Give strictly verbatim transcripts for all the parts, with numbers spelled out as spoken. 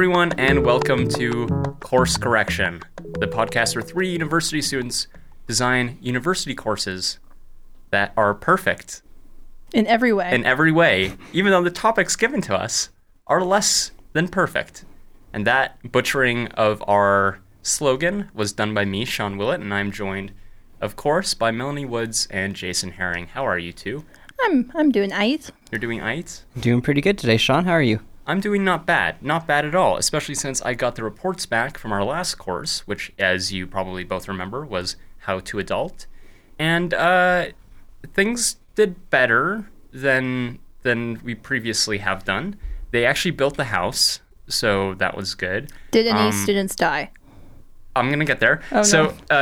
everyone, and welcome to Course Correction, the podcast where three university students design university courses that are perfect. In every way. In every way, even though the topics given to us are less than perfect. And that butchering of our slogan was done by me, Sean Willett, and I'm joined, of course, by Melanie Woods and Jason Herring. How are you two? I'm I'm doing aight. You're doing aight? Doing pretty good today, Sean. How are you? I'm doing not bad. Not bad at all, especially since I got the reports back from our last course, which, as you probably both remember, was How to Adult. And uh, things did better than than we previously have done. They actually built the house, so that was good. Did any Um, students die? I'm going to get there. Oh, so, no.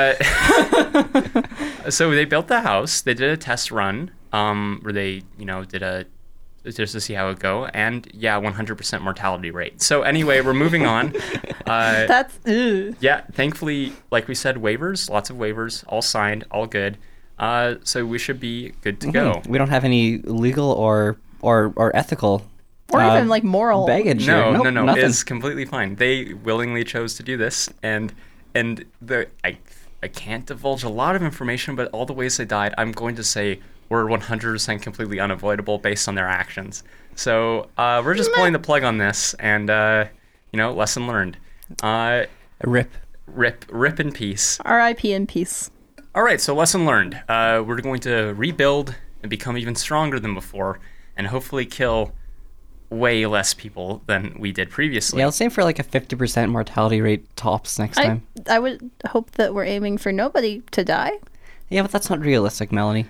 uh, so they built the house. They did a test run um, where they, you know, did a just to see how it go. And yeah, one hundred percent mortality rate. So anyway, we're moving on. Uh, That's, ugh. yeah, thankfully, like we said, waivers, lots of waivers, all signed, all good. Uh, so we should be good to go. Mhm. We don't have any legal or or, or ethical Or uh, even like moral. baggage No, here. Nope, no, no. nothing. It's completely fine. They willingly chose to do this, and and the I I can't divulge a lot of information, but all the ways they died, I'm going to say were one hundred percent completely unavoidable based on their actions. So uh, we're just pulling the plug on this, and uh, you know, lesson learned. Uh, Rip. rip, rip in peace. R I P in peace. All right, so lesson learned. Uh, we're going to rebuild and become even stronger than before, and hopefully kill way less people than we did previously. Yeah, let's aim for like a fifty percent mortality rate tops next I, time. I would hope that we're aiming for nobody to die. Yeah, but that's not realistic, Melanie.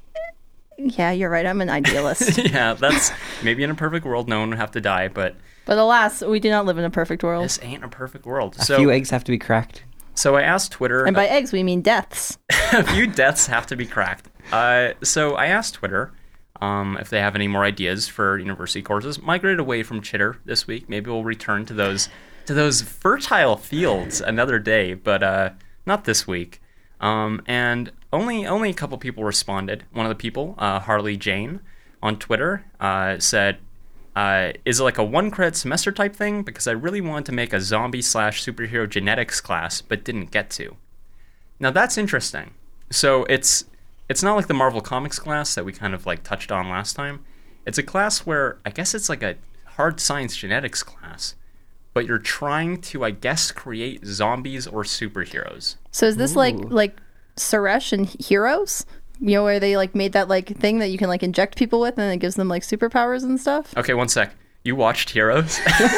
Yeah, you're right. I'm an idealist. Yeah, that's maybe in a perfect world, no one would have to die, but But alas, we do not live in a perfect world. this ain't a perfect world. A So, few eggs have to be cracked. so I asked Twitter. And by eggs, we mean deaths. A few deaths have to be cracked. Uh, so I asked Twitter um, if they have any more ideas for university courses. Migrated away from Chitter this week. Maybe we'll return to those to those fertile fields another day, but uh, not this week. Um, and only only a couple people responded. One of the people, uh, Harley Jane, on Twitter, uh, said, uh, "Is it like a one credit semester type thing? Because I really wanted to make a zombie slash superhero genetics class, but didn't get to." Now that's interesting. So it's it's not like the Marvel Comics class that we kind of like touched on last time. It's a class where I guess it's like a hard science genetics class, but you're trying to, I guess, create zombies or superheroes. So is this like Ooh. like Suresh and Heroes? You know, where they like made that like thing that you can like inject people with and it gives them like superpowers and stuff? Okay, one sec. You watched Heroes?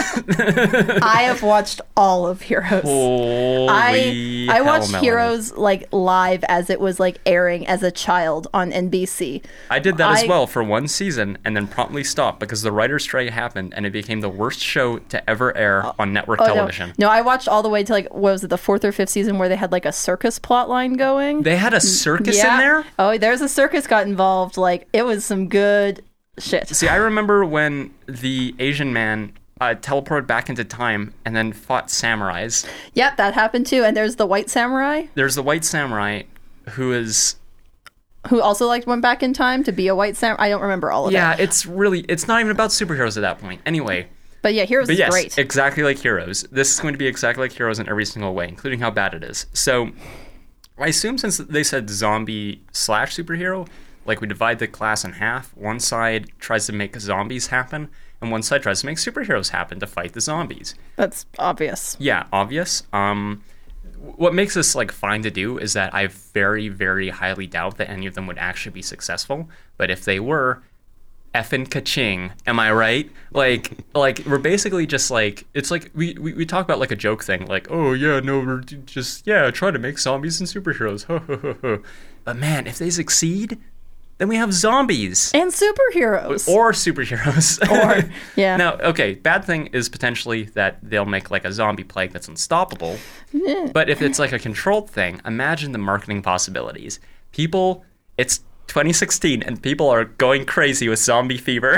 I have watched all of Heroes. Holy I I hell, watched Melanie. Heroes like live as it was like airing as a child on N B C. I did that as I- well for one season and then promptly stopped because the writer's strike happened and it became the worst show to ever air on network Oh, television. No. no, I watched all the way to like what was it, the fourth or fifth season where they had like a circus plot line going. They had a circus yeah. in there? Oh, there's a circus got involved. Like it was some good shit. See, I remember when the Asian man uh, teleported back into time and then fought samurais. Yep, that happened too. And there's the white samurai There's the white samurai who is... who also like went back in time to be a white samurai. I don't remember all of Yeah, it. it's really... It's not even about superheroes at that point. Anyway, But yeah, Heroes but is yes, great. exactly like Heroes. This is going to be exactly like Heroes in every single way, including how bad it is. So, I assume since they said zombie slash superhero, like we divide the class in half. One side tries to make zombies happen, and one side tries to make superheroes happen to fight the zombies. That's obvious. Yeah, obvious. Um, what makes this like fine to do is that I very, very highly doubt that any of them would actually be successful. But if they were, effing ka-ching, am I right? Like, like we're basically just like it's like we, we we talk about like a joke thing, like oh yeah, no, we're just yeah, try to make zombies and superheroes. But man, if they succeed, then we have zombies. And superheroes. Or superheroes. Or, yeah. Now, okay, bad thing is potentially that they'll make like a zombie plague that's unstoppable. But if it's like a controlled thing, imagine the marketing possibilities. People, it's twenty sixteen and people are going crazy with zombie fever.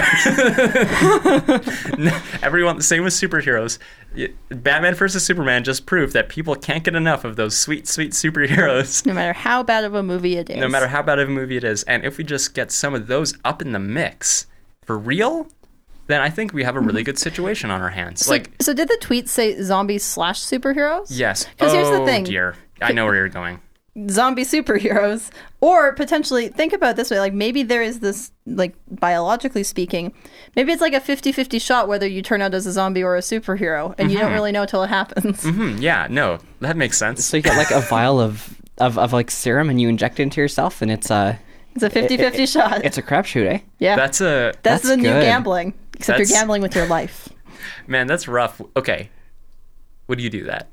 Everyone, the same with superheroes. Batman versus Superman just proved that people can't get enough of those sweet, sweet superheroes. No matter how bad of a movie it is. No matter how bad of a movie it is. And if we just get some of those up in the mix, for real, then I think we have a really good situation on our hands. So, like, so did the tweet say zombies slash superheroes? yes. 'Cause oh, here's the thing. dear. I know where you're going. Zombie superheroes, or potentially think about it this way, like maybe there is this, like biologically speaking, maybe it's like a fifty-fifty shot whether you turn out as a zombie or a superhero, and you don't really know till it happens. Hmm, yeah, no, that makes sense. So you get like a vial of, of, of like serum and you inject it into yourself, and it's a It's a fifty-fifty it- shot. it's a crapshoot, eh? yeah, That's a that's, that's the new good. gambling, except That's- you're gambling with your life. man, that's rough. Okay, would you do that?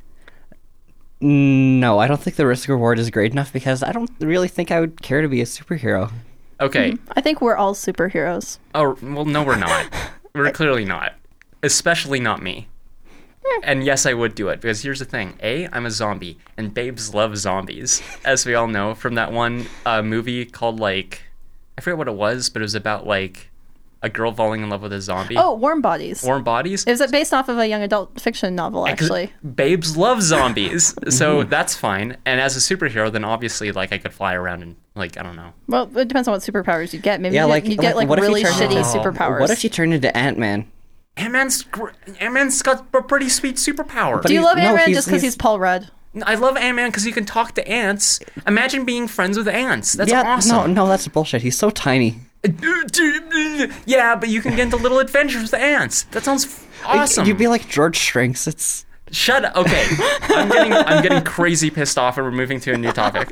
No, I don't think the risk reward is great enough because I don't really think I would care to be a superhero. Okay. I think we're all superheroes. Oh, well, no, we're not. We're clearly not. Especially not me. And yes, I would do it because here's the thing. A, I'm a zombie, and babes love zombies, as we all know from that one uh, movie called, like, I forget what it was, but it was about, like, a girl falling in love with a zombie. Oh, Warm Bodies. Warm Bodies. It was based off of a young adult fiction novel, 'Cause actually. babes love zombies, so that's fine. And as a superhero, then obviously, like, I could fly around and, like, I don't know. Well, it depends on what superpowers you get. Maybe Yeah, you, like you get like what if you really turn shitty into- superpowers. What if you turn into Ant-Man? Ant-Man's, gr- Ant-Man's got a pretty sweet superpower. Do you he's- love no, Ant-Man he's- just because he's, he's- Paul Rudd? I love Ant-Man because he can talk to ants. Imagine being friends with ants. That's yeah, awesome. no, no, that's bullshit. He's so tiny. Yeah, but you can get into little adventures with the ants. That sounds f- awesome. You'd be like George Shrinks. It's Shut up. Okay, I'm getting I'm getting crazy pissed off, and we're moving to a new topic.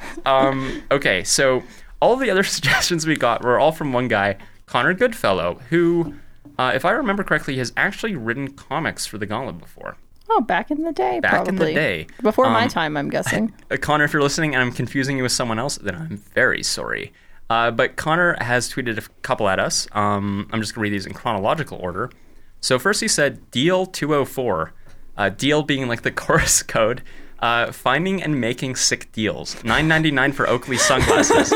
Um, okay, so all the other suggestions we got were all from one guy, Connor Goodfellow, who, uh, if I remember correctly, has actually written comics for the Gauntlet before. Oh, back in the day, Back in the probably. day. Before my Um, time, I'm guessing. Uh, Connor, if you're listening and I'm confusing you with someone else, then I'm very sorry. Uh, but Connor has tweeted a couple at us. Um, I'm just going to read these in chronological order. So first he said, Deal two oh four. Uh, deal being like the chorus code. Uh, finding and making sick deals. nine ninety-nine for Oakley sunglasses.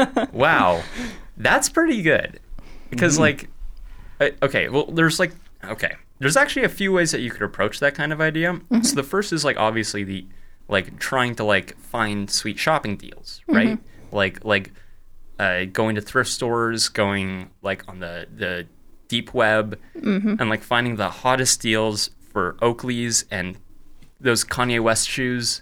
Wow. That's pretty good. Because, like, uh, okay, well, there's like, okay. There's actually a few ways that you could approach that kind of idea. So the first is, like, obviously the, like, trying to, like, find sweet shopping deals, right? Like, like, uh, going to thrift stores, going, like, on the, the deep web, and, like, finding the hottest deals for Oakleys and those Kanye West shoes,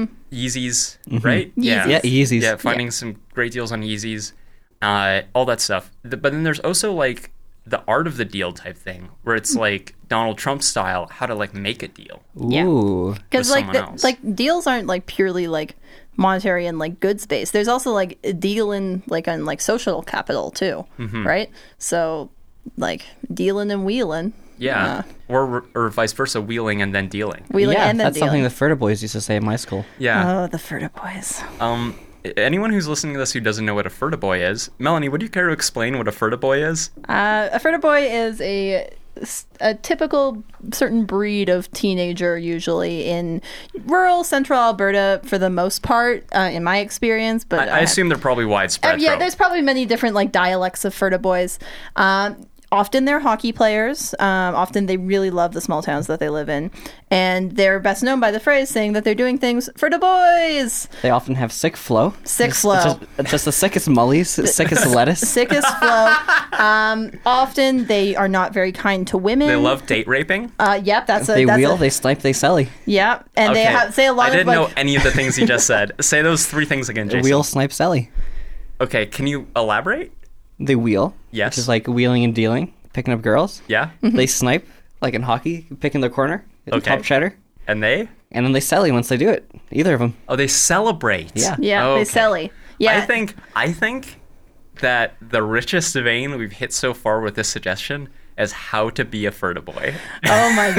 Yeezys, right? Yeezys. yeah, Yeezys. Yeah, finding some great deals on Yeezys, uh, all that stuff. The, but then there's also, like, the art of the deal type thing, where it's, like, Donald Trump style, how to, like, make a deal. Yeah. Ooh. Because with like someone the, else. like deals aren't like purely like monetary and like goods based. There's also like a deal in like on like social capital too, Mm-hmm. right? So like dealing and wheeling. Yeah. or or vice versa, wheeling and then dealing. Wheeling yeah, and then that's dealing. something the Ferda boys used to say in my school. Yeah. Oh, the Ferda boys. Um, anyone who's listening to this who doesn't know what a Ferda boy is, Melanie, would you care to explain what a Ferda boy is? Uh, a Ferda boy is a a typical certain breed of teenager, usually in rural central Alberta for the most part, uh, in my experience. But I, I uh, assume they're probably widespread. Uh, yeah, though. there's probably many different like dialects of Ferda boys. Um, often they're hockey players. Um, often they really love the small towns that they live in, and they're best known by the phrase saying that they're doing things for the boys. They often have sick flow. Sick Just- flow. Just, just the sickest mullies, sickest lettuce. Sickest flow. Um, often they are not very kind to women. They love date raping. Uh, yep, that's a. They that's wheel, a, they snipe, they selly. Yeah, and they Okay. have, say a lot I didn't of like. know any of the things you just said. Say those three things again, Jason. Wheel, snipe, selly. Okay, can you elaborate? They wheel. Yes. Which is like wheeling and dealing, picking up girls. Yeah. They snipe, like in hockey, picking the corner, Okay. top cheddar. And they? And then they selly once they do it. Either of them. Oh, they celebrate. Yeah. Yeah, Oh, they okay. selly. Yeah, I think I think that the richest vein we've hit so far with this suggestion is how to be a Ferda boy. Oh my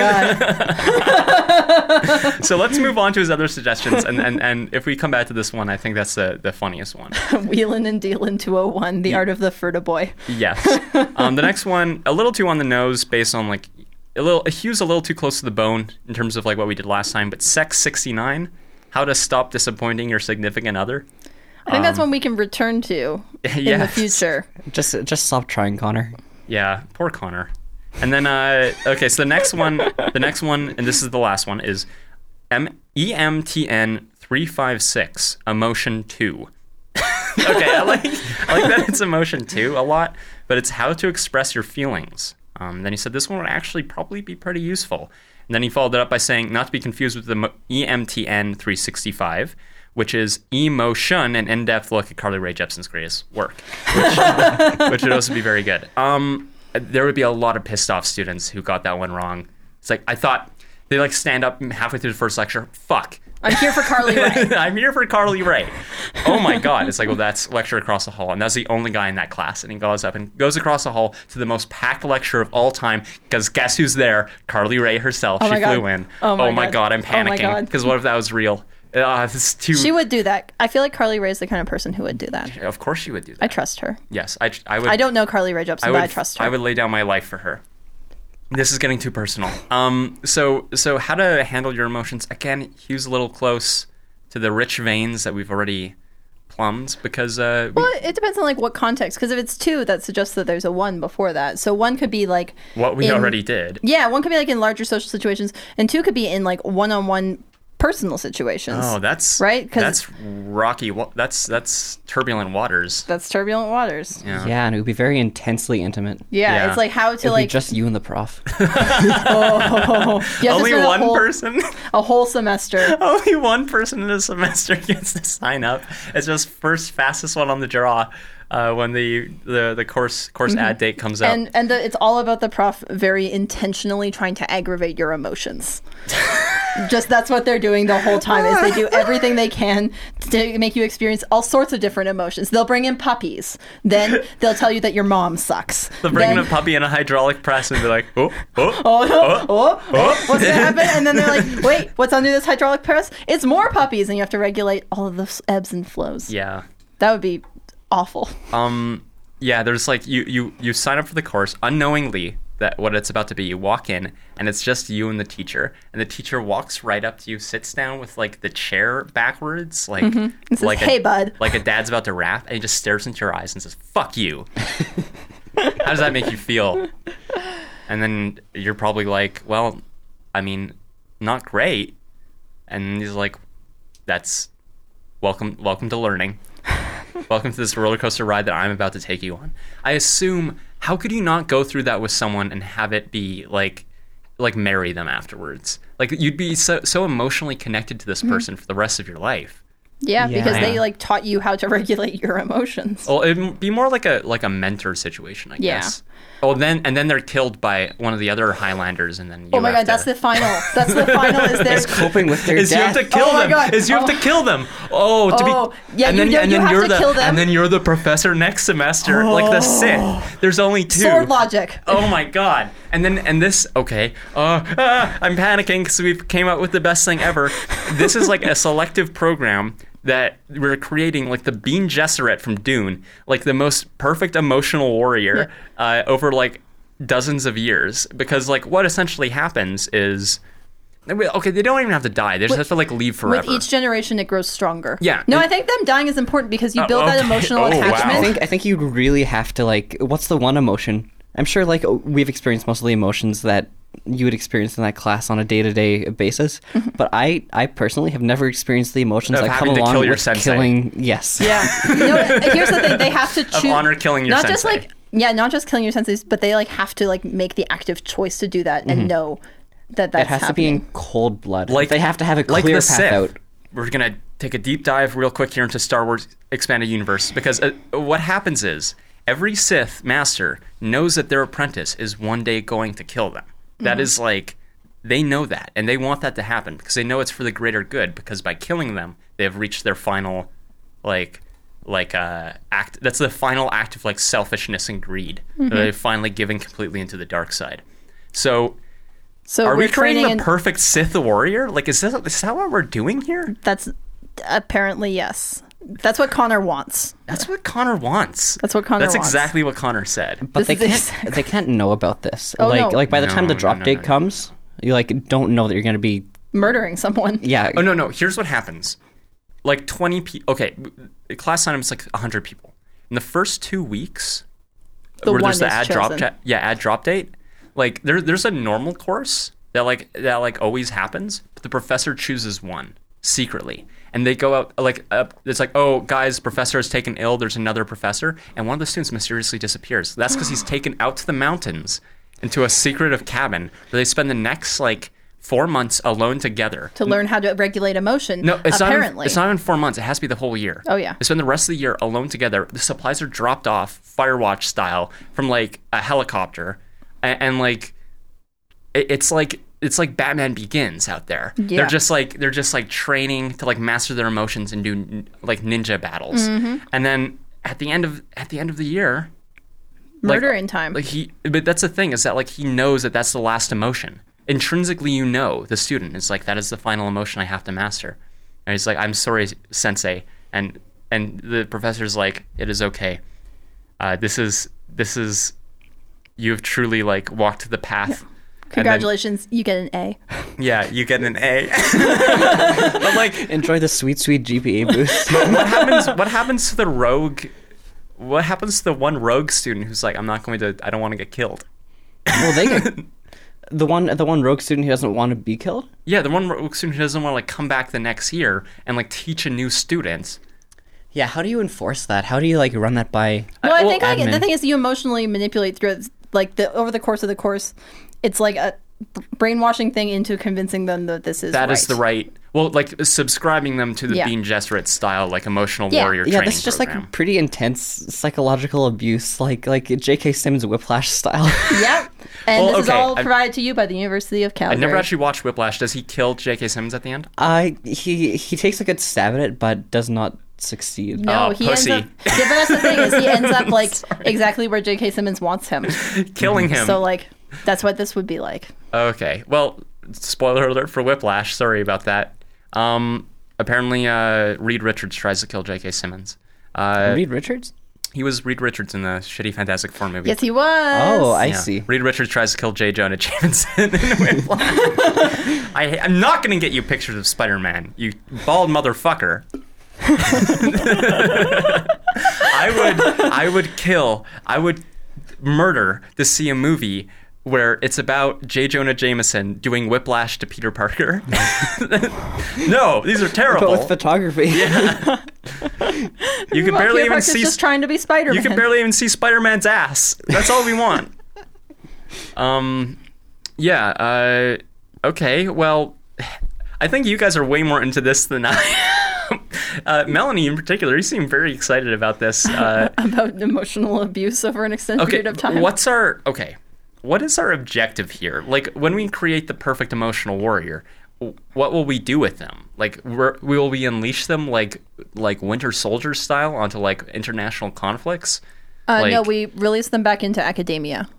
god. So let's move on to his other suggestions, and, and, and if we come back to this one, I think that's the, the funniest one. Wheelin' and dealin' two oh one, the art of the Ferda boy. Yes. Um, the next one, a little too on the nose, based on like a little, Hugh's a little too close to the bone in terms of like what we did last time. But Sex sixty-nine, how to stop disappointing your significant other. I think that's one we can return to in the Yes. future. Just just stop trying, Connor. Yeah, poor Connor. And then, uh, okay, so the next one, the next one, and this is the last one, is M- E M T N three five six, Emotion two. Okay, I like, I like that it's Emotion two a lot, but it's how to express your feelings. Um, then he said this one would actually probably be pretty useful. And then he followed it up by saying, not to be confused with the E M T N three sixty-five, which is emotion, an in-depth look at Carly Rae Jepsen's greatest work, which, which would also be very good. Um, there would be a lot of pissed off students who got that one wrong. It's like, I thought they like stand up halfway through the first lecture. Fuck. I'm here for Carly Rae. I'm here for Carly Rae. Oh my God. It's like, well, that's lecture across the hall. And that's the only guy in that class. And he goes up and goes across the hall to the most packed lecture of all time. Because guess who's there? Carly Rae herself. Oh she my God. flew in. Oh my oh my God. God. I'm Oh my panicking. God. Because what if that was real? Uh, this is too... She would do that. I feel like Carly Rae is the kind of person who would do that. Of course she would do that. I trust her. Yes. I, I would. I don't know Carly Rae Jepsen, I would, but I trust her. I would lay down my life for her. This is getting too personal. Um. So, so how to handle your emotions? Again, Hugh's a little close to the rich veins that we've already plumbed because uh we, Well, it depends on like what context. Because if it's two, that suggests that there's a one before that. So one could be like what we in- already did. Yeah, one could be like in larger social situations, and two could be in like one-on-one personal situations. Oh, that's Right? 'Cause- that's rocky. wa- That's that's turbulent waters. That's turbulent waters. Yeah. Yeah, and it would be very intensely intimate. Yeah, Yeah. it's like how to It would like be just you and the prof. oh, you have to Only spend a one whole, person. a whole semester. Only one person in a semester gets to sign up. It's just first fastest one on the draw uh, when the, the the course course ad date comes out. And and the, it's all about the prof very intentionally trying to aggravate your emotions. Just that's what they're doing the whole time is they do everything they can to make you experience all sorts of different emotions. They'll bring in puppies. Then they'll tell you that your mom sucks. They'll bring in Then- a puppy in a hydraulic press and be like, oh, oh, Oh, no. oh, oh. what's gonna happen? And then they're like, wait, what's under this hydraulic press? It's more puppies, and you have to regulate all of the ebbs and flows. Yeah. That would be awful. Um, yeah, there's like you, you you sign up for the course unknowingly that what it's about to be. You walk in and it's just you and the teacher, and the teacher walks right up to you, sits down with like the chair backwards, like And says, like "Hey, a, bud." like a dad's about to rap, and he just stares into your eyes and says, "Fuck you." How does that make you feel? And then you're probably like, well, I mean, not great. And he's like, that's welcome welcome to learning. Welcome to this roller coaster ride that I'm about to take you on. I assume, how could you not go through that with someone and have it be like like marry them afterwards? Like you'd be so so emotionally connected to this person for the rest of your life. Yeah, Yeah. because they Yeah. like taught you how to regulate your emotions. Well, it'd be more like a like a mentor situation, I Yeah. guess. Oh, then and then they're killed by one of the other Highlanders, and then you Oh my have god, that's to, the final. That's the final. Is there? Coping with their is you have death. to kill Oh my them. God. Is you have Oh. to kill them. Oh, to Oh, be yeah, and you then know and you then have you're to the kill them. and then you're the professor next semester, like the Sith. There's only two. Sword logic. Oh my god! And then and this okay. Uh, ah, I'm panicking because we came up with the best thing ever. This is like a selective program that we're creating, like the Bean Gesserit from Dune, like the most perfect emotional warrior uh, over like dozens of years. Because like what essentially happens is, okay, they don't even have to die. They just have to like leave forever. With each generation, it grows stronger. Yeah. No, And- I think them dying is important because you Uh, build that okay. emotional Oh, wow. attachment. I think I think you'd really have to like. What's the one emotion? I'm sure like we've experienced most of the emotions that you would experience in that class on a day to day basis. Mm-hmm. But I I personally have never experienced the emotions Of that come having to along kill your with sensei. killing. Yes. Yeah. No, here's the thing: they have to choose. honor killing your not just sensei. like yeah, not just killing your senseis, but they like have to like make the active choice to do that and know that that's It has to be in cold blood. Like- they have to have a like clear the path Sith. out. We're gonna take a deep dive real quick here into Star Wars Expanded Universe because uh, what happens is every Sith master knows that their apprentice is one day going to kill them. That Mm-hmm. is like they know that and they want that to happen because they know it's for the greater good. Because by killing them, they have reached their final, like, like uh act. That's the final act of like selfishness and greed. Mm-hmm. They're finally giving completely into the dark side. So. So Are we're we creating training the in- perfect Sith warrior? Like, is that, is that what we're doing here? That's apparently yes. That's what Connor wants. That's what Connor wants. That's what Connor That's wants. exactly what Connor said. But they This is can't. exactly- They can't know about this. Oh, like no. like by the No, time the no, drop no, date no. comes, you like don't know that you're going to be. Murdering someone. Yeah. Oh, no, no. Here's what happens. Like twenty people. Okay, the class sign-up is like one hundred people. In the first two weeks, The where one there's the is ad drop, chosen. cha- yeah, ad drop date, like there, there's a normal course that like that like always happens, but the professor chooses one secretly, and they go out like uh, it's like, oh guys, professor is taken ill. There's another professor, and one of the students mysteriously disappears. That's because he's taken out to the mountains into a secretive cabin where they spend the next like four months alone together to learn how to regulate emotion. No, it's not. apparently. Even, it's not even four months. It has to be the whole year. Oh yeah. They spend the rest of the year alone together. The supplies are dropped off, Firewatch style, from like a helicopter, and, and like it, it's like it's like Batman Begins out there. Yeah. They're just like they're just like training to like master their emotions and do like ninja battles, Mm-hmm. and then at the end of at the end of the year, Murder like, in time. Like he, but that's the thing is that like he knows that that's the last emotion. Intrinsically, you know, the student is like, that is the final emotion I have to master. And he's like, I'm sorry, sensei. And and the professor's like, it is okay. Uh, this is, this is, you have truly like walked the path. Yeah. Congratulations, you get an A. Yeah, you get an A. But like, Enjoy the sweet, sweet G P A boost. what happens, what happens to the rogue, what happens to the one rogue student who's like, I'm not going to, I don't want to get killed. Well, they get... The one, the one rogue student who doesn't want to be killed? Yeah, the one rogue student who doesn't want to like come back the next year and like teach a new student. Yeah, how do you enforce that? How do you like run that by? Well, I well, think like, admin. the thing is, you emotionally manipulate through like the over the course of the course. It's like a brainwashing thing into convincing them that this is That right. is the right. Well, like subscribing them to the Yeah. Bean Gesserit style, like emotional Yeah. warrior Yeah, training this is just program. like pretty intense psychological abuse, like like J K. Simmons Whiplash style. Yep. And Well, this is okay, all I've- provided to you by the University of I Calgary. never actually watched Whiplash. Does he kill J K. Simmons at the end? I he he takes a good stab at it, but does not succeed. No, Oh, he pussy. ends up. Yeah, but that's the thing is he ends up like exactly where J K. Simmons wants him. Killing him. So like that's what this would be like. Okay. Well, spoiler alert for Whiplash. Sorry about that. Um, apparently, uh, Reed Richards tries to kill J K. Simmons. Uh, Reed Richards? he was Reed Richards in the shitty Fantastic Four movie. Yes, he was. Oh, I Yeah. see. Reed Richards tries to kill J. Jonah Jameson in Whiplash. I, I'm not going to get you pictures of Spider-Man, you bald motherfucker. I would, I would kill, I would murder to see a movie where it's about J. Jonah Jameson doing Whiplash to Peter Parker. No, these are terrible. But with photography. Yeah. You can Well, barely Peter even Parker's see. just trying to be Spider-Man. You can barely even see Spider-Man's ass. That's all we want. um, yeah. Uh, okay. Well, I think you guys are way more into this than I am. Uh, Melanie, in particular, you seem very excited about this. Uh, about emotional abuse over an extended okay. period of time. What's our okay? What is our objective here? Like, when we create the perfect emotional warrior, what will we do with them? Like, we're, will we unleash them like like Winter Soldier style onto like international conflicts? Uh, no, like- we release them back into academia.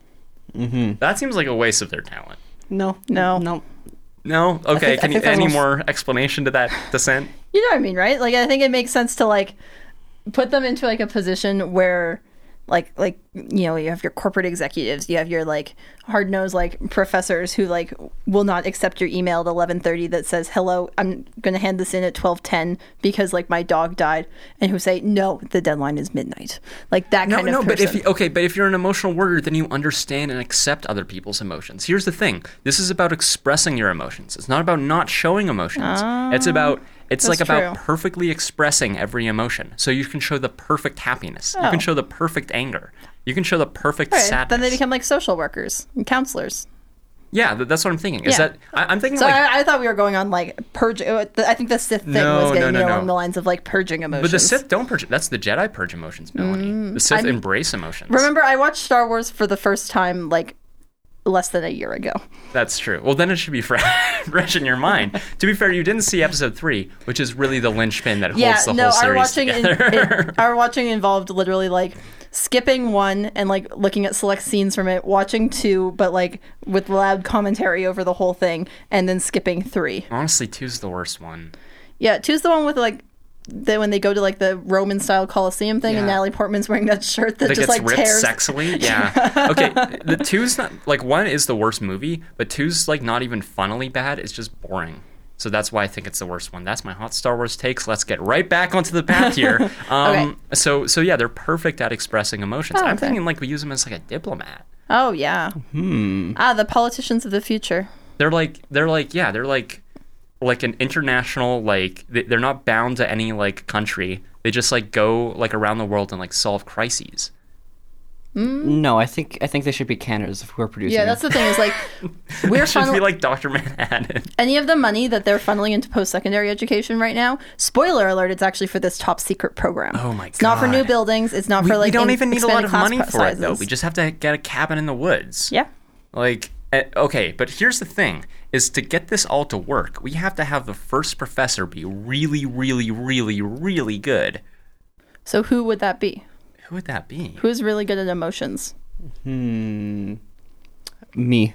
That seems like a waste of their talent. No. No. No. No? Okay, think- I can you, think that any was- more explanation to that dissent? You know what I mean, right? Like, I think it makes sense to like put them into like a position where, like, like you know, you have your corporate executives, you have your like hard nosed like professors who like will not accept your email at eleven thirty that says hello. I'm going to hand this in at twelve ten because like my dog died, and who say no, the deadline is midnight. Like that No, kind of no, person. but if you, okay, but if you're an emotional warrior, then you understand and accept other people's emotions. Here's the thing: this is about expressing your emotions. It's not about not showing emotions. it's about it's that's like about true. perfectly expressing every emotion. So you can show the perfect happiness. You Oh. can show the perfect anger. You can show the perfect All right, sadness. then they become like social workers and counselors. yeah, th- that's what I'm thinking. Is Yeah. that I, I'm thinking So like. I, I thought we were going on like purge. uh, the- I think the Sith thing No, was getting no, no, me no. along the lines of like purging emotions. but the Sith don't purge. That's the Jedi purge emotions, Melanie. the Sith I'm- embrace emotions. Remember, I watched Star Wars for the first time like less than a year ago. That's true. Well, then it should be fresh, fresh in your mind. To be fair, you didn't see episode three, which is really the linchpin that holds Yeah, the no, whole our series watching in, together. it, our watching involved literally like skipping one and like looking at select scenes from it, watching two, but like with loud commentary over the whole thing, and then skipping three. Honestly, two's the worst one. Yeah, two's the one with like. The, when they go to like the Roman style Colosseum thing, and Yeah. Natalie Portman's wearing that shirt that, That just gets like ripped tears. sexily. Yeah. Okay. The two's not like one is the worst movie, but two's like not even funnily bad. It's just boring. So that's why I think it's the worst one. That's my hot Star Wars takes. Let's get right back onto the path here. Um, Okay. So so yeah, they're perfect at expressing emotions. Oh, I'm okay. thinking like we use them as like a diplomat. Oh yeah. Hmm. Ah, the politicians of the future. They're like they're like yeah they're like like an international like they- they're not bound to any like country. They just like go like around the world and like solve crises. No, I think I think they should be Canada's if we're producing. Yeah, them. that's the thing is like we're It should be funnel- like Doctor Manhattan. any of the money that they're funneling into post-secondary education right now. Spoiler alert: it's actually for this top secret program. Oh my It's not for new God. buildings. It's not We, for like we don't in- even need a lot expanded of class money pa- for it, though. sizes. We just have to get a cabin in the woods. yeah. Like, eh, okay, but here's the thing, is to get this all to work, we have to have the first professor be really, really, really, really good. So who would that be? Who would that be? Who's really good at emotions? Hmm. Me.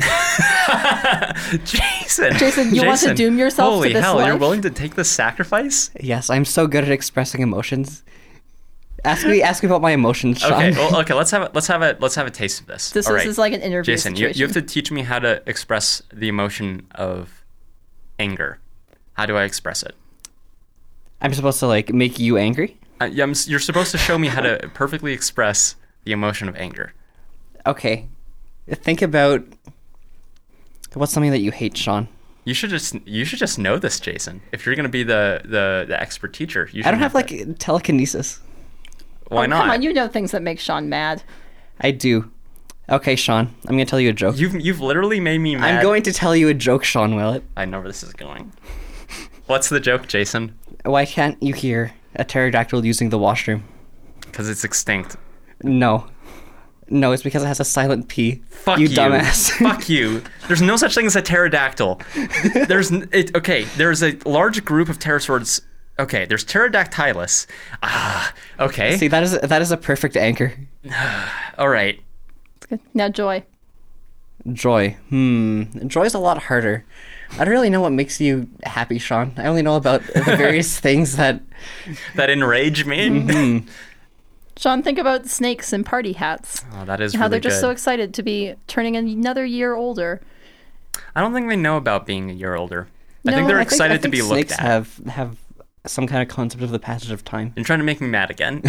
Jason! Jason, you want to doom yourself to Holy this hell, you're life? willing to take this sacrifice? Yes, I'm so good at expressing emotions. Ask me, ask me about my emotions, Sean. Okay, well, okay, let's have a, let's have a, let's have a taste of this. This All is, right. is like an interview Jason, you, situation. you have to teach me how to express the emotion of anger. How do I express it? I'm supposed to like make you angry. Uh, yeah, I'm, s- you're supposed to show me how to perfectly express the emotion of anger. Okay, think about what's something that you hate, Sean. You should just you should just know this, Jason. If you're gonna be the the, the expert teacher, you should I don't have that. like telekinesis. Why Oh, not? Come on, you know things that make Sean mad. I do. Okay, Sean, I'm gonna tell you a joke. You've you've literally made me mad. I'm going to tell you a joke, Sean Willett. I know where this is going. What's the joke, Jason? Why can't you hear a pterodactyl using the washroom? Because it's extinct. No. No, it's because it has a silent P. Fuck you. you, dumbass. Fuck you. There's no such thing as a pterodactyl. There's n- it. Okay, there's a large group of pterosaurs. Okay, there's Pterodactylus. Ah, okay. See, that is that is a perfect anchor. All right. It's good. Now, Joy. Joy. Hmm. Joy's a lot harder. I don't really know what makes you happy, Sean. I only know about the various things that. That enrage me. Mm-hmm. Sean, think about snakes and party hats. Oh, that is How really they're just good. so excited to be turning another year older. I don't think they know about being a year older. I No, think they're I I think- excited I to think be looked snakes at. have have some kind of concept of the passage of time. You're trying to make me mad again.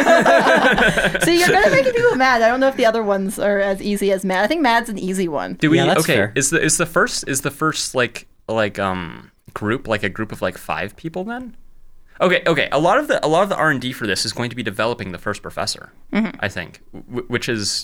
See, you're good at making people mad. I don't know if the other ones are as easy as mad. I think mad's an easy one. Do we? Yeah, that's okay. fair. Is the is the first is the first like like um group like a group of like five people then? Okay. Okay. A lot of the a lot of the R and D for this is going to be developing the first professor. I think, w- which is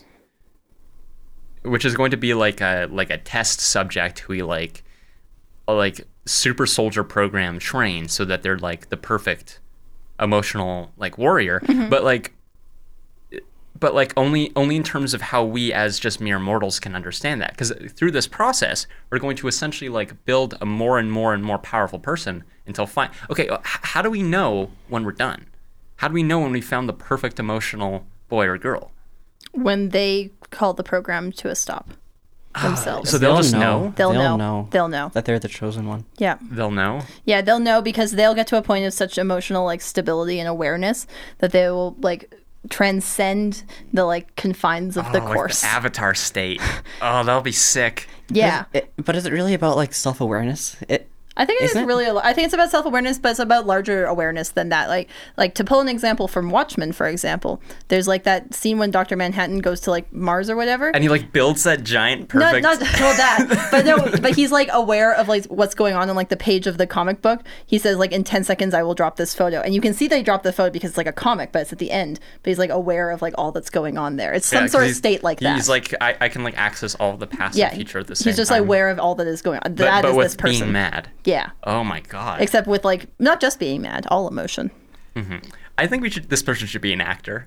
which is going to be like a like a test subject who we like a, like super soldier program train so that they're like the perfect emotional like warrior, but like but like only only in terms of how we as just mere mortals can understand that, because through this process we're going to essentially like build a more and more and more powerful person until fine okay h- how do we know when we're done? How do we know when we found the perfect emotional boy or girl? When they call the program to a stop themselves. So they'll just know? They'll, know. know They'll know. that they're the chosen one. Yeah. They'll know. Yeah, they'll know because they'll get to a point of such emotional like stability and awareness that they will like transcend the like confines of the Oh, like course. the avatar state. Oh, that'll be sick. yeah. It, but is it really about like self awareness? It I think it's Isn't it? really. A, lo- I think it's about self awareness, but it's about larger awareness than that. Like, like to pull an example from Watchmen, for example, there's like that scene when Doctor Manhattan goes to like Mars or whatever. And he like builds that giant Not, perfect. not well that, but no, but he's like aware of like what's going on in like the page of the comic book. He says like in ten seconds I will drop this photo, and you can see they drop the photo because it's like a comic, but it's at the end. But he's like aware of like all that's going on there. It's Yeah, some 'cause sort of he's- state like that. He's like, I, I can like access all of the past yeah, and future at the same he's just time. like aware of all that is going on. but, That but is with this person. being mad. Yeah, Oh my god. except with like not just being mad, all emotion. I think we should. This person should be an actor.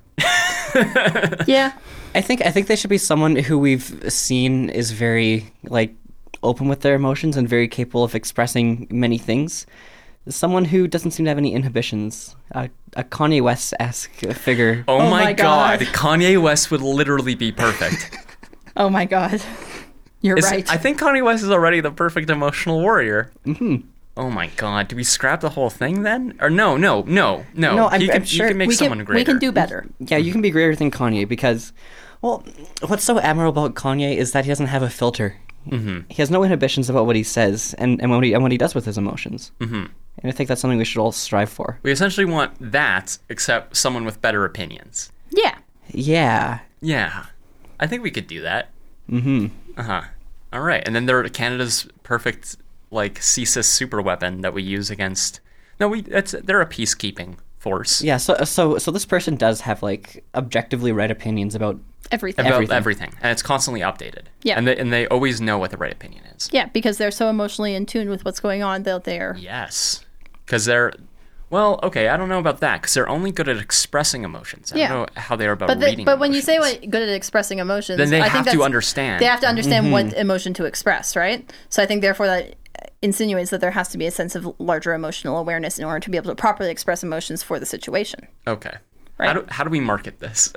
Yeah. I think I think they should be someone who we've seen is very like open with their emotions and very capable of expressing many things. Someone who doesn't seem to have any inhibitions. A, a Kanye West-esque figure. Oh, Oh my, my god. God. Kanye West would literally be perfect. Oh my god. You're Is- right. I think Kanye West is already the perfect emotional warrior. Mm-hmm. Oh my god. Do we scrap the whole thing then? Or no, no, no, no. No, I'm- he can, I'm sure he can make we someone can greater. we can do better. Yeah, you can be greater than Kanye because, well, what's so admirable about Kanye is that he doesn't have a filter. Mm-hmm. He has no inhibitions about what he says and, and, what, he, and what he does with his emotions. Mm-hmm. And I think that's something we should all strive for. We essentially want that, except someone with better opinions. Yeah. Yeah. Yeah. I think we could do that. Mm-hmm. Uh-huh. All right. And then they're Canada's perfect, like, C S I S super weapon that we use against... No, we. It's, they're a peacekeeping force. Yeah, so so so this person does have like objectively right opinions about Everything. About Everything. everything. And it's constantly updated. Yeah. And they, and they always know what the right opinion is. Yeah, because they're so emotionally in tune with what's going on that they're. Yes. Because they're, well, okay, I don't know about that, because they're only good at expressing emotions. I Yeah. don't know how they are about But, they, reading but when you say emotions. what, good at expressing emotions, Then they I have think to that's- understand. They have to understand Mm-hmm. what emotion to express, right? So I think therefore that insinuates that there has to be a sense of larger emotional awareness in order to be able to properly express emotions for the situation. Okay. Right. How do, how do we market this?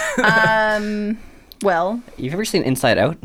Um, well, You've ever seen Inside Out?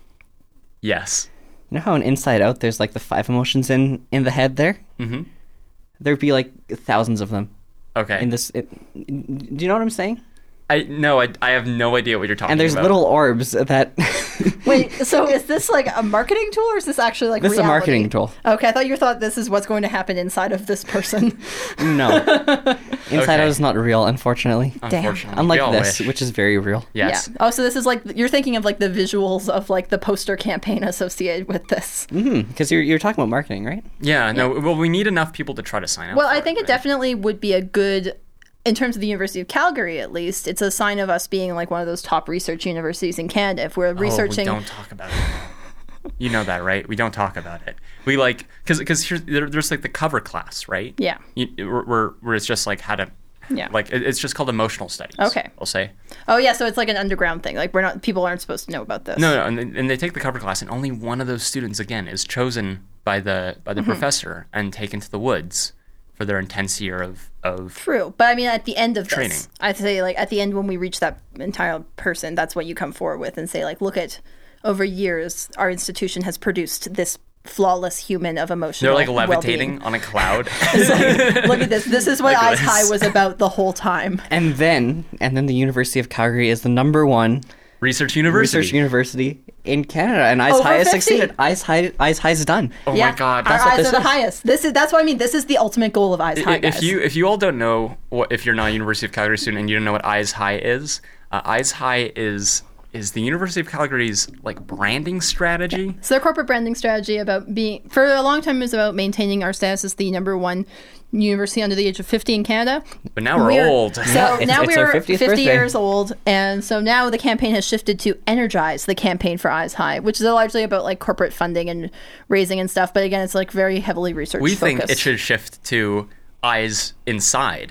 Yes. You know how in Inside Out there's like the five emotions in in the head there? Mm-hmm. There'd be like thousands of them Okay. in this. It, do you know what I'm saying? I no, I, I have no idea what you're talking And there's about. little orbs that. wait, so is this like a marketing tool or is this actually like This is a reality? marketing tool. Okay, I thought you thought this is what's going to happen inside of this person. No. Inside Okay. Out is not real, unfortunately. Unfortunately. Unlike we all this, wish. which is very real. Yes. Yeah. Oh, so this is like you're thinking of like the visuals of like the poster campaign associated with this. Because you're, you're talking about marketing, right? Yeah, no, well, we need enough people to try to sign up. Well, for I think it right? definitely would be a good, in terms of the University of Calgary at least, it's a sign of us being like one of those top research universities in Canada. If we're researching. Oh, we don't talk about it. You know that, right? We don't talk about it. We like because because here's there, there's like the cover class, right? Yeah. You, where, where where it's just like how to. Yeah. Like it- it's just called emotional studies. Okay. I'll say. Oh yeah, so it's like an underground thing. Like we're not people aren't supposed to know about this. No, no, and, they- and they take the cover class, and only one of those students again is chosen by the by the Mm-hmm. professor and taken to the woods for their intense year of of. True, but I mean, at the end of Training. this, I'd say like at the end when we reach that entire person, that's what you come forward with and say like, look at over years, our institution has produced this flawless human of emotional. They're like levitating well-being. on a cloud. Look at this. This is what Like Eyes this. High was about the whole time. And then, and then the University of Calgary is the number one Research University. research university in Canada, and Eyes Over High has fifty. succeeded. Eyes High, Eyes High is done. Oh yeah, my God! our That's what eyes this are the is. highest. This is that's what I mean. This is the ultimate goal of Eyes High. I- if guys. you if you all don't know what if you're not a University of Calgary student and you don't know what Eyes High is, uh, Eyes High is is the University of Calgary's like branding strategy. So their corporate branding strategy about being for a long time is about maintaining our status as the number one university under the age of fifty in Canada. But now we're, We're- old. So it's- now it's our we're fiftieth fifty birthday. years old, and so now the campaign has shifted to energize the campaign for Eyes High, which is largely about like corporate funding and raising and stuff. But again, it's like very heavily research. We think focused. it should shift to Eyes Inside,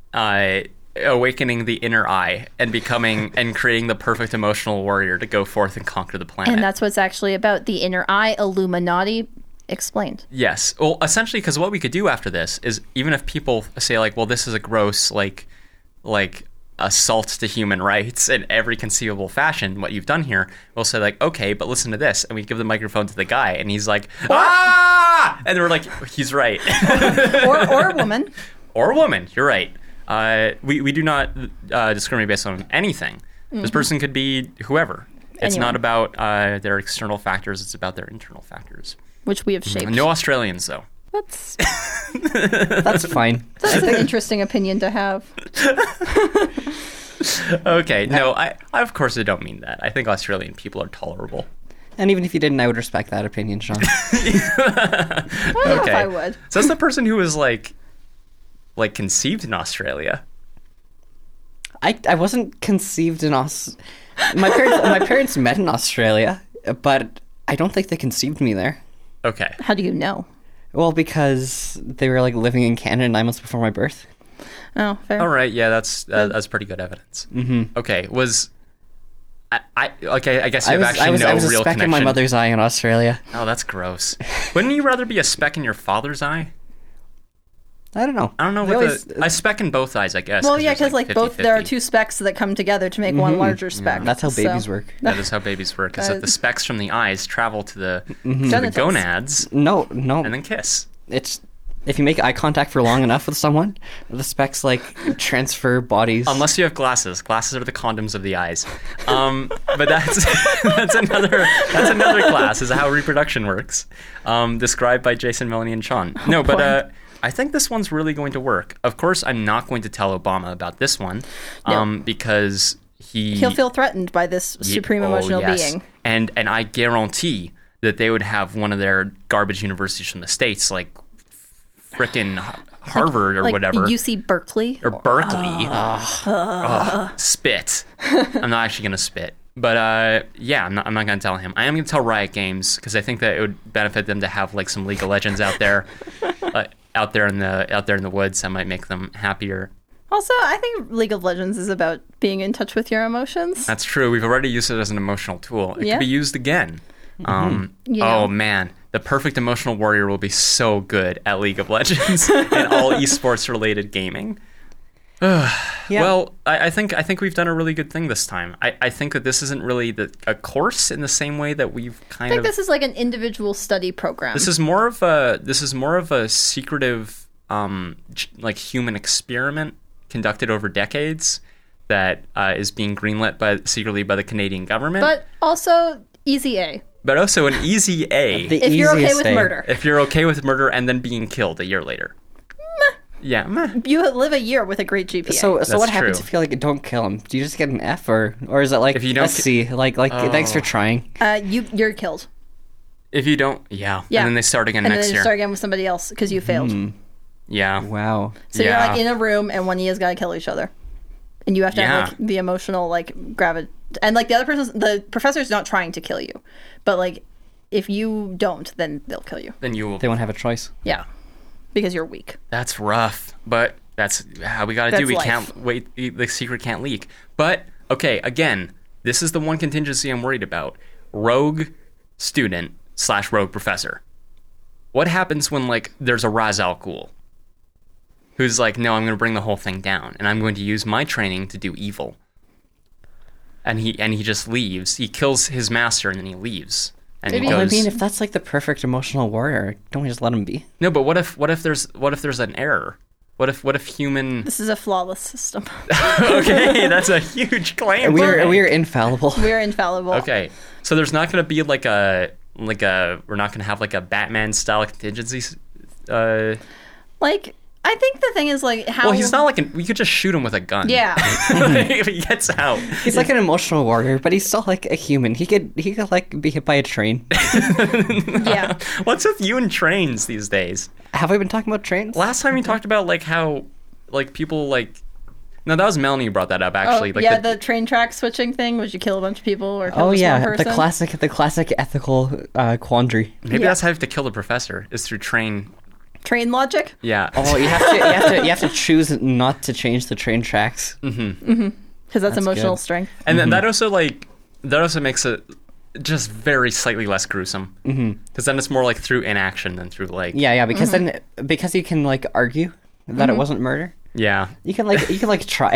uh, awakening the inner eye and becoming and creating the perfect emotional warrior to go forth and conquer the planet. and that's what's actually about the inner eye Illuminati explained. Yes. Well, essentially, because what we could do after this is even if people say like, well, this is a gross like like assault to human rights in every conceivable fashion, what you've done here, we'll say like, okay, but listen to this, and we give the microphone to the guy, and he's like, ah, and we're like, he's right, or, or a woman. or a woman, you're right. Uh, we we do not uh, discriminate based on anything. This person could be whoever. It's Anyone. not about uh, their external factors; it's about their internal factors. Which we have shaped. No Australians, though. That's, That's fine. that's an interesting opinion to have. Okay, no, I, I of course I don't mean that. I think Australian people are tolerable. And even if you didn't, I would respect that opinion, Sean. I don't know if Okay. I would. So that's the person who was like, like conceived in Australia. I, I wasn't conceived in Aus. My parents my parents met in Australia, but I don't think they conceived me there. Okay, How do you know? Well, because they were like living in Canada nine months before my birth. Oh, fair. all right, yeah, that's uh, that's pretty good evidence. Mm-hmm. Okay, was I, I okay? I guess you I have was actually I was, no I was a real speck connection. in my mother's eye in Australia. Oh, that's gross. Wouldn't you rather be a speck in your father's eye? I don't know. I don't know They what always- the a speck in both eyes. I guess. Well, yeah, there's, because like, both there are fifty-fifty. two specks that come together to make one larger speck. That's how So- babies work. That is how babies work. Is that Uh, the specks from the eyes travel to the, Mm-hmm. to the Genitals. gonads No, no. and then kiss. It's if you make eye contact for long enough with someone, the specs like transfer bodies. Unless you have glasses. Glasses are the condoms of the eyes. Um, but that's that's another that's another class is how reproduction works. Um, described by Jason, Melanie, and Sean. No, but uh, I think this one's really going to work. Of course, I'm not going to tell Obama about this one um, because he He'll feel threatened by this Ye- supreme oh, emotional yes. being. And and I guarantee that they would have one of their garbage universities from the States like frickin' Harvard or like whatever. U C Berkeley. Or Berkeley. Ugh, spit. I'm not actually going to spit. But uh, yeah, I'm not, I'm not going to tell him. I am going to tell Riot Games because I think that it would benefit them to have like some League of Legends out there, uh, out there in the out there in the woods. That might make them happier. Also, I think League of Legends is about being in touch with your emotions. That's true. We've already used it as an emotional tool. It Yeah. could be used again. Um, Yeah. Oh man, the perfect emotional warrior will be so good at League of Legends and all esports related gaming. Yeah. Well, I, I think I think we've done a really good thing this time. I, I think that this isn't really the, a course in the same way that we've kind I think of. this is like an individual study program. This is more of a this is more of a secretive, um, j- like human experiment conducted over decades that uh, is being greenlit by secretly by the Canadian government. but also easy A. But also an easy A The If you're okay easiest with thing. murder. if you're okay with murder and then being killed a year later. Yeah, meh. You live a year with a great G P A. So, so That's what happens true. if you like don't kill him? Do you just get an F, or or is it like If you don't a C? Like like thanks for Oh. trying. uh, you, you're killed. If you don't, yeah. Yeah. And then they start again And next then you year. start again with somebody else because you failed. Yeah. Wow. So Yeah. you're like in a room and one of you has got to kill each other. And you have to Yeah. have like the emotional like gravity. And like the other person, the professor's not trying to kill you. But like if you don't, then they'll kill you. Then you will. They won't have a choice. Yeah. Because you're weak. That's rough, but that's how we got to do. That's We life. can't wait. The secret can't leak. But okay, again, this is the one contingency I'm worried about: rogue student slash rogue professor. What happens when like there's a Ra's al Ghul who's like, no, I'm going to bring the whole thing down, and I'm going to use my training to do evil. And he and he just leaves. He kills his master, and then he leaves. And Maybe- he Well, I goes. mean, if that's like the perfect emotional warrior, don't we just let him be? No, but what if what if there's what if there's an error? What if what if human? This is a flawless system. Okay, that's a huge claim. We to are make. we are infallible. We're infallible. Okay, so there's not going to be like a like a we're not going to have like a Batman style contingency. Uh, Like, I think the thing is like how. well, he's not like an, we could just shoot him with a gun. Yeah. if he gets out. He's like an emotional warrior, but he's still like a human. He could he could like be hit by a train. Yeah. What's with you and trains these days? Have we been talking about trains? Last time we talked about like how like people like. No, that was Melanie who brought that up Oh, actually. like yeah, the, train track switching thing. Would you kill a bunch of people or kill Oh just yeah, one the person? classic the classic ethical uh, quandary. Maybe Yeah. that's how you have to kill the professor is through train. Train logic. Yeah. Oh, you have to you have to you have to choose not to change the train tracks. Because that's, That's emotional good. strength. And then that also like that also makes it just very slightly less gruesome. Because then it's more like through inaction than through like Yeah, yeah, because Mm-hmm. then because you can like argue that it wasn't murder. yeah. You can like you can like try.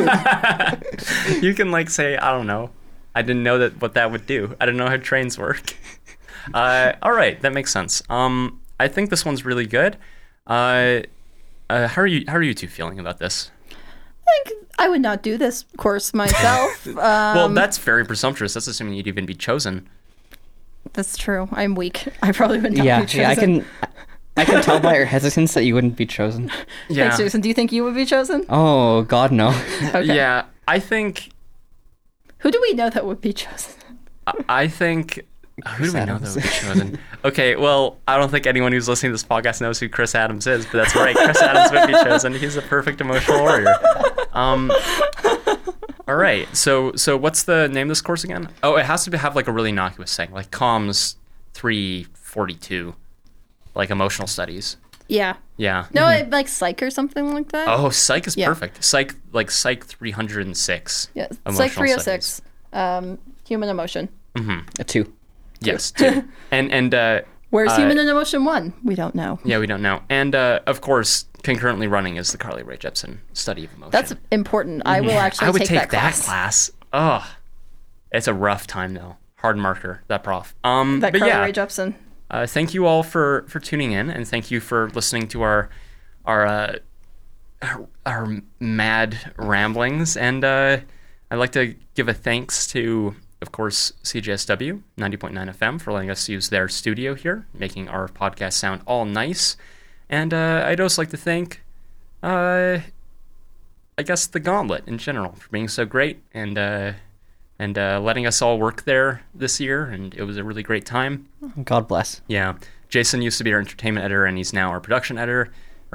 You can like say I don't know. I didn't know that what that would do. I didn't know how trains work. Uh, all right, that makes sense. Um, I think this one's really good. Uh, uh, how are you? How are you two feeling about this? I think I would not do this course myself. um, Well, that's very presumptuous. That's assuming you'd even be chosen. that's true. I'm weak. I probably would not yeah, be chosen. yeah, I can I can tell by your hesitance that you wouldn't be chosen. Yeah. Thanks, Jason. Do you think you would be chosen? Oh God, no. Okay. Yeah, I think. Who do we know that would be chosen? I- I think. Who do we know that Adams. would be chosen? Okay, well, I don't think anyone who's listening to this podcast knows who Chris Adams is, but that's right. Chris Adams would be chosen. He's a perfect emotional warrior. Um, all right. So, so what's the name of this course again? Oh, it has to be, have like a really innocuous thing, like Comms three forty-two, like emotional studies. Yeah. Yeah. No, it, like psych or something like that. Oh, Psych is Yeah. perfect. Psych, like Psych three hundred six. yeah. emotional Psych three oh studies. six. Um, human emotion. A two. Yes, two. and and uh, Where's Uh, human and emotion one? We don't know. yeah, we don't know. And uh, of course, concurrently running is the Carly Rae Jepsen study of emotion. That's important. I will actually I would take, take, that, class. class. Oh, it's a rough time though. Hard marker, that prof. Um, That but Carly yeah, Rae Jepsen. uh, thank you all for for tuning in, and thank you for listening to our our uh, our, our mad ramblings. And uh, I'd like to give a thanks to, of course, C J S W ninety point nine F M for letting us use their studio here, making our podcast sound all nice. And uh, I'd also like to thank, uh, I guess, the Gauntlet in general for being so great and uh, and uh, letting us all work there this year. And it was a really great time. God bless. Yeah. Jason used to be our entertainment editor, and he's now our production editor.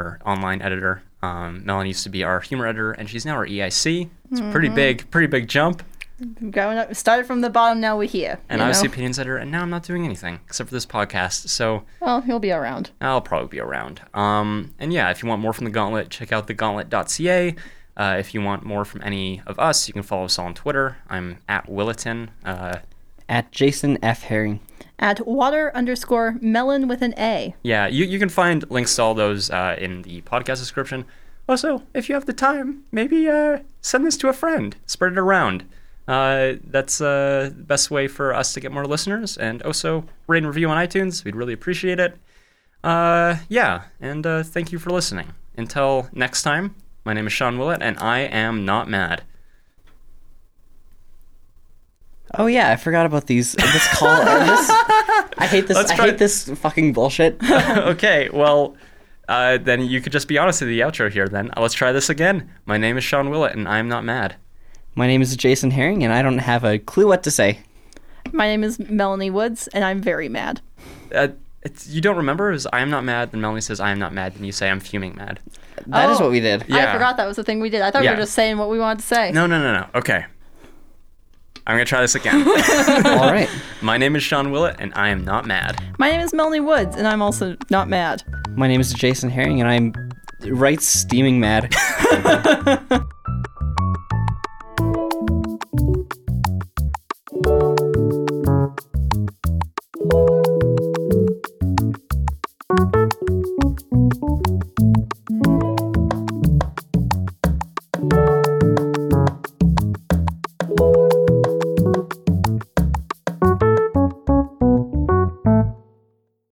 or online editor. Um, Melanie used to be our humor editor, and she's now our E I C. It's a pretty big, pretty big jump. Going up, started from the bottom, now we're here. And you I was know? the opinions editor, and now I'm not doing anything except for this podcast. So Well, he'll be around. I'll probably be around. Um, and yeah, if you want more from the Gauntlet, check out the gauntlet dot c a. Uh, if you want more from any of us, you can follow us on Twitter. I'm at Williton. Uh, At Jason F. Herring. At water underscore melon with an A. yeah, you, you can find links to all those uh, in the podcast description. Also, if you have the time, maybe uh, send this to a friend. Spread it around. Uh, that's uh, the best way for us to get more listeners. And also, rate and review on iTunes. We'd really appreciate it. Uh, yeah, and uh, thank you for listening. Until next time, my name is Sean Willett, and I am not mad. Oh yeah, I forgot about these. This call. uh, this, I hate this. Let's I try- hate this fucking bullshit. Okay, well, uh, then you could just be honest with the outro here then. Let's try this again. My name is Sean Willett, and I am not mad. My name is Jason Herring, and I don't have a clue what to say. My name is Melanie Woods, and I'm very mad. Uh, it's, you don't remember? It was I am not mad, then Melanie says I am not mad, then you say I'm fuming mad. That is Oh. what we did. Yeah. I forgot that was the thing we did. I thought Yeah. we were just saying what we wanted to say. No, no, no, no. Okay. I'm going to try this again. All right. My name is Sean Willett, and I am not mad. My name is Melanie Woods, and I'm also not mad. My name is Jason Herring, and I'm right steaming mad.